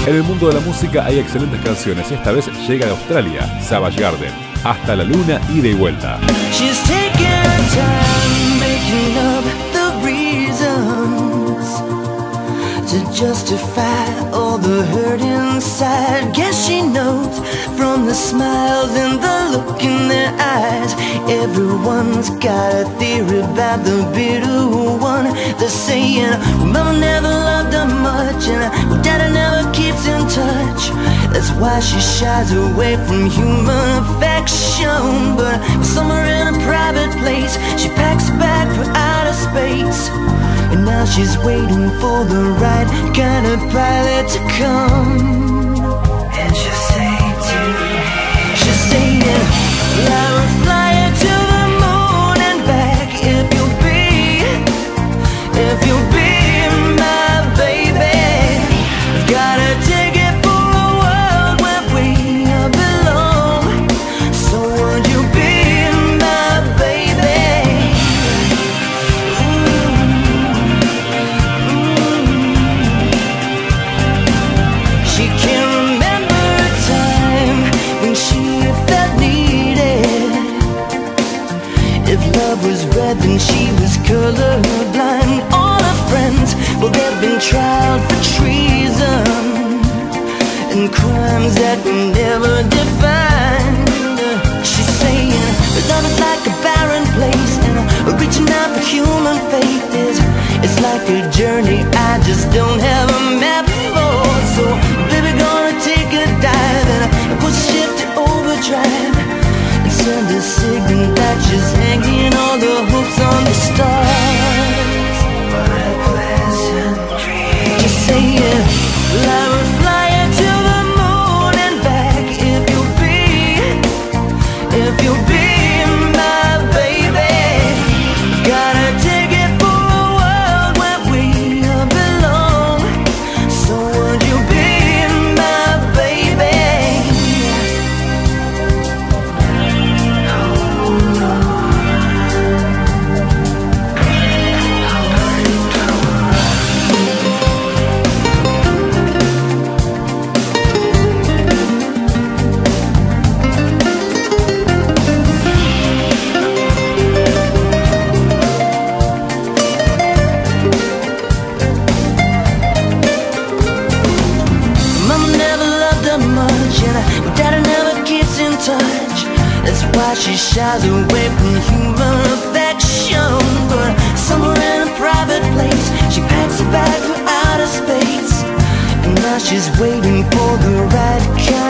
En el mundo de la música hay excelentes canciones. Esta vez llega de Australia, Savage Garden. Hasta la luna, ida y vuelta. She's taking her time making up the reasons to justify all the hurt inside. Guess she knows from the smiles and the look in their eyes. Everyone's got a theory about the bitter one. They're saying, well, mama never loved her much, and daddy never keeps in touch. That's why she shies away from human affection. But somewhere in a private place, she packs a bag for outer space. And now she's waiting for the right kind of pilot to come. And she'll say she's saying, I will fly you to the moon and back if you'll be my baby. I've got a ticket for a world where we belong. So would you be my baby? She can't remember a time when she felt needed. If love was red, then she was colorblind. All her friends, well, they've been tried for treason and crimes that were never defined. She's saying that love is like a barren place, and reaching out for human faith it's like a journey I just don't have a map for. So baby, gonna take a dive and put shit to overdrive and send a signal that she's hanging all the hopes on the stars. What a pleasant dream. Just saying, well, I will fly you to the moon and back if you'll be my baby. Got a ticket for a world where we belong. So would you be my baby? Mama never loved her much, and my daddy never keeps in touch. That's why she shies away from human affection. But somewhere in a private place, she packs a bag for outer space. And now she's waiting for the right kind